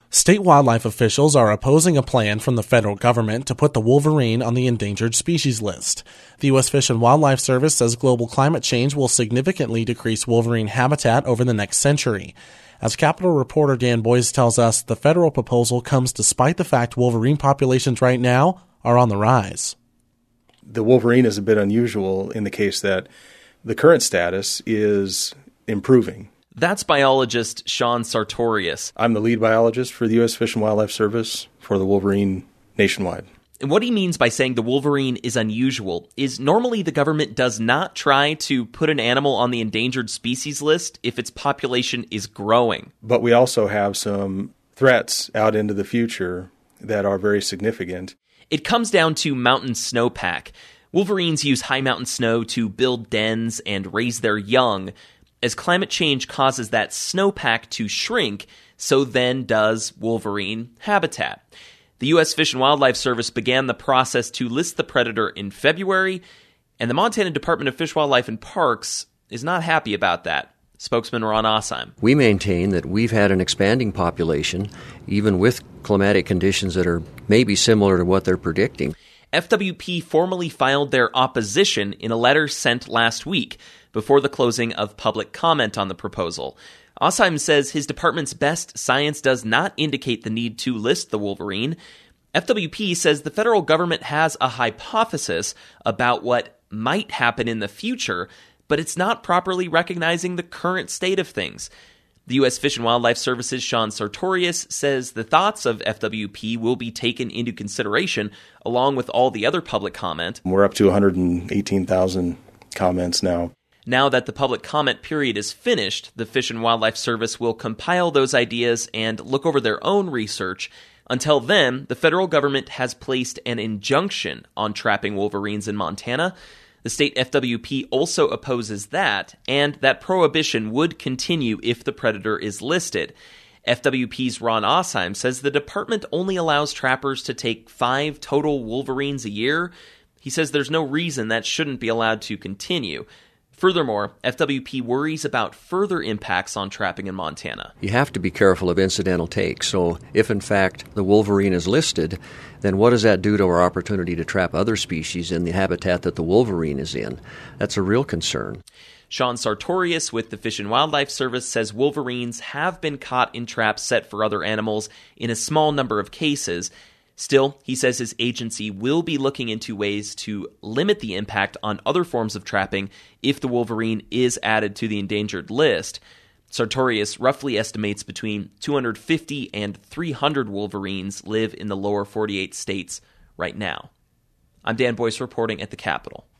State wildlife officials are opposing a plan from the federal government to put the wolverine on the endangered species list. The U.S. Fish and Wildlife Service says global climate change will significantly decrease wolverine habitat over the next century. As Capitol reporter Dan Boyce tells us, the federal proposal comes despite the fact wolverine populations right now are on the rise. The wolverine is a bit unusual in the case that the current status is improving. That's biologist Sean Sartorius. I'm the lead biologist for the U.S. Fish and Wildlife Service for the wolverine nationwide. And what he means by saying the wolverine is unusual is normally the government does not try to put an animal on the endangered species list if its population is growing. But we also have some threats out into the future that are very significant. It comes down to mountain snowpack. Wolverines use high mountain snow to build dens and raise their young. As climate change causes that snowpack to shrink, so then does wolverine habitat. The U.S. Fish and Wildlife Service began the process to list the predator in February, and the Montana Department of Fish, Wildlife, and Parks is not happy about that. Spokesman Ron Osheim. We maintain that we've had an expanding population, even with climatic conditions that are maybe similar to what they're predicting. FWP formally filed their opposition in a letter sent last week before the closing of public comment on the proposal. Osheim says his department's best science does not indicate the need to list the wolverine. FWP says the federal government has a hypothesis about what might happen in the future, but it's not properly recognizing the current state of things. The U.S. Fish and Wildlife Service's Sean Sartorius says the thoughts of FWP will be taken into consideration along with all the other public comment. We're up to 118,000 comments now. Now that the public comment period is finished, the Fish and Wildlife Service will compile those ideas and look over their own research. Until then, the federal government has placed an injunction on trapping wolverines in Montana. The state FWP also opposes that, and that prohibition would continue if the predator is listed. FWP's Ron Osheim says the department only allows trappers to take 5 total wolverines a year. He says there's no reason that shouldn't be allowed to continue. Furthermore, FWP worries about further impacts on trapping in Montana. You have to be careful of incidental takes. So if, in fact, the wolverine is listed, then what does that do to our opportunity to trap other species in the habitat that the wolverine is in? That's a real concern. Sean Sartorius with the Fish and Wildlife Service says wolverines have been caught in traps set for other animals in a small number of cases. Still, he says his agency will be looking into ways to limit the impact on other forms of trapping if the wolverine is added to the endangered list. Sartorius roughly estimates between 250 and 300 wolverines live in the lower 48 states right now. I'm Dan Boyce reporting at the Capitol.